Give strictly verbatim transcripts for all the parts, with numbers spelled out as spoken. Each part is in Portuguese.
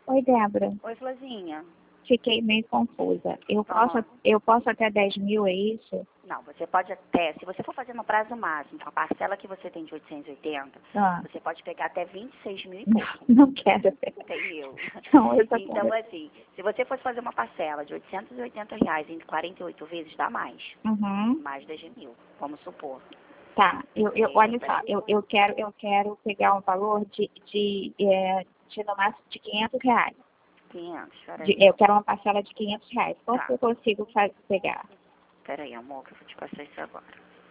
Oi, Débora. Oi, Florzinha. Fiquei meio confusa. Eu posso, Ah. eu posso até dez mil, é isso? Não, você pode até, se você for fazer no prazo máximo, a parcela que você tem de oitocentos e oitenta, Ah. você pode pegar até vinte e seis mil e Não, pouco. não quero. Entendeu? Não, eu só Então, quero. assim, se você fosse fazer uma parcela de oitocentos e oitenta reais em quarenta e oito vezes, dá mais. Uhum. Mais dez mil, vamos supor. Tá, eu, eu, É, olha só, peraí. eu, eu, quero, eu quero pegar um valor de, de, é, de no máximo de quinhentos reais. quinhentos, De, peraí. eu quero uma parcela de quinhentos reais. Quanto Tá. que eu consigo fazer, pegar? Peraí, amor, que eu vou te passar isso agora.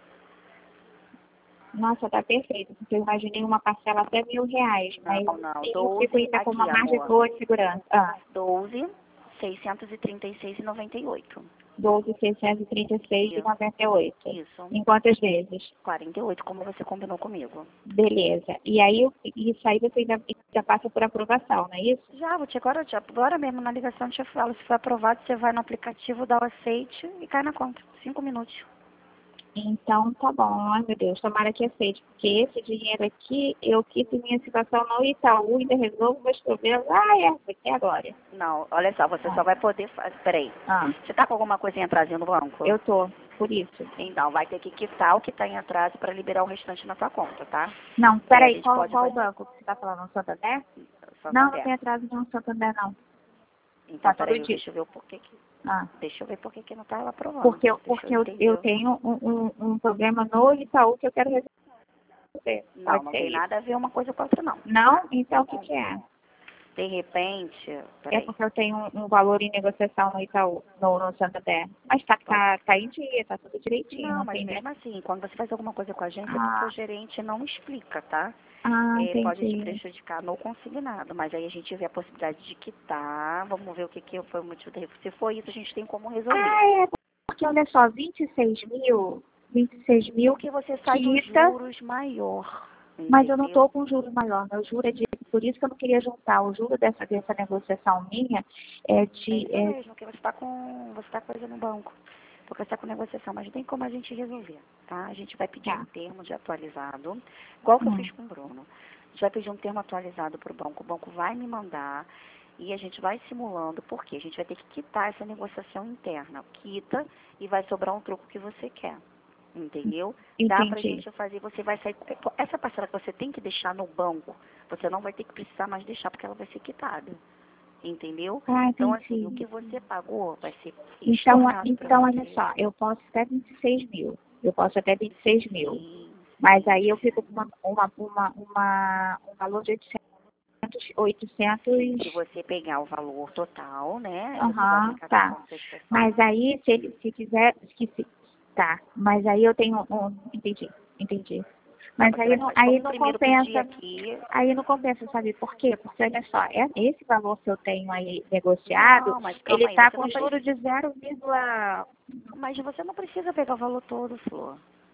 Nossa, tá perfeito, porque eu imaginei uma parcela até mil reais, mas Não, não, eu fico doze, ainda com uma aqui, margem amor. boa de segurança. Ah, doze, seiscentos e trinta e seis e noventa e oito. doze, seiscentos e trinta e seis e noventa e oito. Isso. Em quantas vezes? quarenta e oito, como você combinou comigo. Beleza. E aí, eu- isso aí você ainda, ainda passa por aprovação, não é isso? Já, vou te agora, já, agora mesmo na ligação eu te falo. Se for aprovado, você vai no aplicativo, dá o aceite e cai na conta. Cinco minutos. Então, tá bom. Ai, meu Deus, tomara que aceite, porque esse dinheiro aqui, eu quito minha situação no Itaú, ainda resolvo meus problemas. Ah, é, aqui agora. Não, olha só, você Ah. só vai poder fazer. Peraí. Ah, Você tá com alguma coisa em atraso no banco? eu tô, por isso. Então, vai ter que quitar o que tá em atraso para liberar o restante na sua conta, tá? Não, E aí a peraí, gente qual, pode qual o fazer. banco que você tá falando? O Santander? Não, não Santander. tem atraso não, Santander não. Então, Tá todo peraí, dia. deixa eu ver o porquê que. Ah, Deixa eu ver por que que não tá aprovando. porque eu, Deixa porque eu eu, entender. eu tenho um, um, um problema no Itaú que eu quero resolver. Não, Pode não ser tem isso. nada a ver uma coisa com a outra, não. Não? Então, o que que é? De repente, É peraí. porque eu tenho um, um valor em negociação no Itaú, no, no Santander. Mas tá, tá, tá em dia, tá tudo direitinho, Não, não mas tem, né? mesmo assim, quando você faz alguma coisa com a gente, é porque o Ah, gerente não explica, tá? ah, É, pode te entendi. prejudicar no consignado, mas aí a gente vê a possibilidade de quitar, vamos ver o que, que foi o motivo da refusão. Se for isso, a gente tem como resolver. Ah, é, porque olha só, vinte e seis mil, vinte e seis mil Porque você sai dos quita, juros maior, mas eu não entendeu? tô com juros maior, meu juro é de, por isso que eu não queria juntar, o juro dessa, dessa negociação minha é É de, isso é, mesmo, que você está com, você tá coisa no banco. Porque você está com negociação, mas tem como a gente resolver, tá? A gente vai pedir um tá, termo de atualizado, igual que eu hum, fiz com o Bruno. A gente vai pedir um termo atualizado para o banco, o banco vai me mandar e a gente vai simulando, porque a gente vai ter que quitar essa negociação interna. Quita e vai sobrar um troco que você quer, entendeu? Dá pra entendi. gente fazer, você vai sair, essa parcela que você tem que deixar no banco, você não vai ter que precisar mais deixar, porque ela vai ser quitada. Entendeu? Ah, Então, assim, o entendi. que você pagou vai ser Então, estornado para então, olha você. só, eu posso até vinte e seis mil, eu posso até vinte e seis mil. Sim, Mas sim, aí eu fico com uma, uma, uma, uma, um valor de oitocentos, sim. Se oitocentos. você pegar o valor total, né, você vai Aham, ficar tá. com prestação. Mas aí, se ele se quiser, esqueci. Tá, mas aí eu tenho um, entendi, entendi. Não, Mas você aí vai não, fazer. aí Vamos não primeiro pedir compensa, aqui. aí não compensa, sabe por quê? Porque olha só, é- esse valor que eu tenho aí negociado, Não, mas ele calma aí, tá você com não juros precisa. de zero vírgula. Mas você não precisa pegar o valor todo, Flor.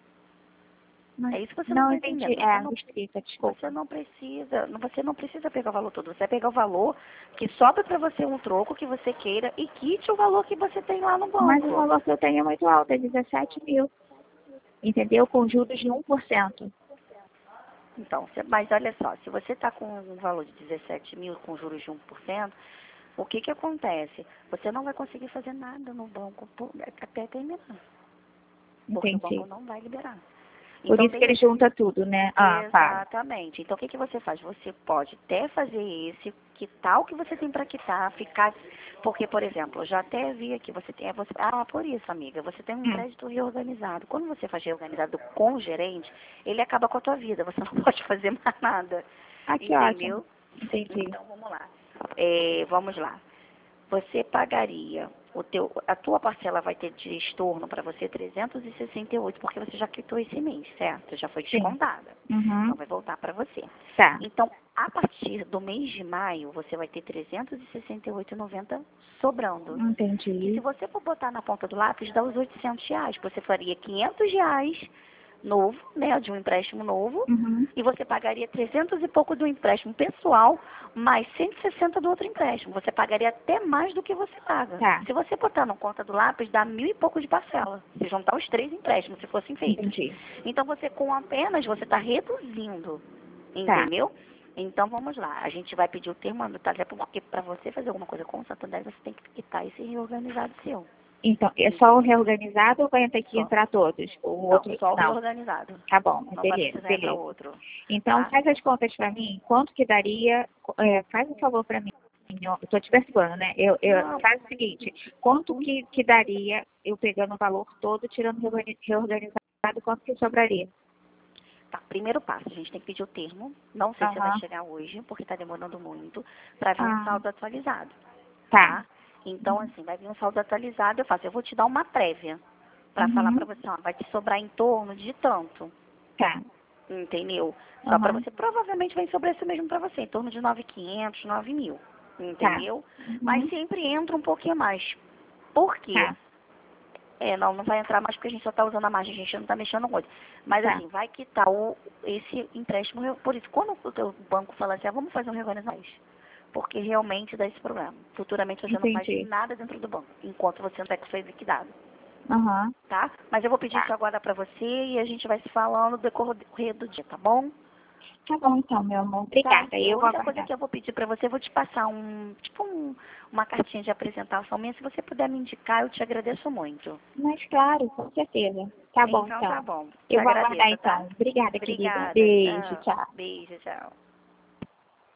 É isso que você não Não está entendi, entendendo. Você é, não, explica, você desculpa. não precisa, não- você não precisa pegar o valor todo. Você vai pegar o valor que sobra para você um troco que você queira e quite o valor que você tem lá no Mas o banco. valor que eu tenho é muito alto, é dezessete mil, entendeu? Com juros de um por cento. Então, cê- mas olha só, se você está com um valor de dezessete mil com juros de um por cento, o que que acontece? Você não vai conseguir fazer nada no banco por- até terminar, porque o banco Entendi. não vai liberar. Por Então, isso de que ele repente, junta tudo, né? Ah, fala. exatamente. Então, o que que você faz? Você pode até fazer esse, quitar o que você tem para quitar, ficar... Porque, por exemplo, eu já até vi aqui, você tem... Você, ah, por isso, amiga, você tem um Hum, crédito reorganizado. Quando você faz reorganizado com o gerente, ele acaba com a tua vida, você não pode fazer mais nada. ah, que ótimo. Entendeu? Entendi. Então, vamos lá. É, vamos lá. Você pagaria, o teu, a tua parcela vai ter de estorno para você trezentos e sessenta e oito, porque você já quitou esse mês, certo? Já foi Sim. descontada. Então Uhum. vai voltar para você. Tá. Então, a partir do mês de maio, você vai ter trezentos e sessenta e oito e noventa sobrando. Que se Entendi. você for botar na ponta do lápis, dá os oitocentos reais. Você faria quinhentos reais novo, né, de um empréstimo novo, Uhum. e você pagaria trezentos e pouco do empréstimo pessoal, mais cento e sessenta do outro empréstimo. Você pagaria até mais do que você paga. Tá. Se você botar na conta do lápis, dá mil e pouco de parcela. Se juntar os três empréstimos, se fossem feitos. Entendi. Então, você com apenas, você está reduzindo, Tá. entendeu? Então vamos lá, a gente vai pedir o termo até porque para você fazer alguma coisa com o Santander, você tem que quitar esse reorganizado seu. Então, é só o reorganizado ou vai ter que Só. entrar todos? O Não, outro só o não. reorganizado. Tá bom, Não vai beleza, precisar entrar beleza. outro. Então, Tá? faz as contas para mim, quanto que daria, é, faz um favor para mim, eu tô te perguntando, né? Eu, eu, Não. faz o seguinte, quanto que, que daria eu pegando o valor todo, tirando o reorgani- reorganizado, quanto que sobraria? Tá, primeiro passo, a gente tem que pedir o termo. Não sei se vai Aham. chegar hoje, porque está demorando muito, para vir um Ah, saldo atualizado. tá. Tá? Então, assim, vai vir um saldo atualizado, eu faço, eu vou te dar uma prévia para falar Uhum. para você, ó, vai te sobrar em torno de tanto, Tá. entendeu? Só para Aham. você, provavelmente vai sobrar isso mesmo para você, em torno de nove mil e quinhentos, nove mil, Tá. entendeu? Mas Uhum. sempre entra um pouquinho mais. Por quê? Tá. É, não, não vai entrar mais porque a gente só está usando a margem, a gente não está mexendo muito. Mas Tá. assim, vai quitar o, esse empréstimo, por isso, quando o teu banco fala assim, ah, vamos fazer um reorganizamento, porque realmente dá esse problema. Futuramente você não faz Entendi. nada dentro do banco, enquanto você não está com isso aí liquidado, Aham. tá? Mas eu vou pedir Tá. isso agora para você e a gente vai se falando no decorrer do dia, tá bom? Tá bom então, meu amor. Tá? Obrigada. E a Eu vou única coisa aguardar. que eu vou pedir para você, eu vou te passar um, tipo um, uma cartinha de apresentação minha. Se você puder me indicar, eu te agradeço muito. Mas claro, com certeza. Tá bom Então tá então. bom. Te Eu vou aguardar agradeço, tá? então. Obrigada, querida. Obrigada. Beijo, Tchau. tchau. Beijo, tchau.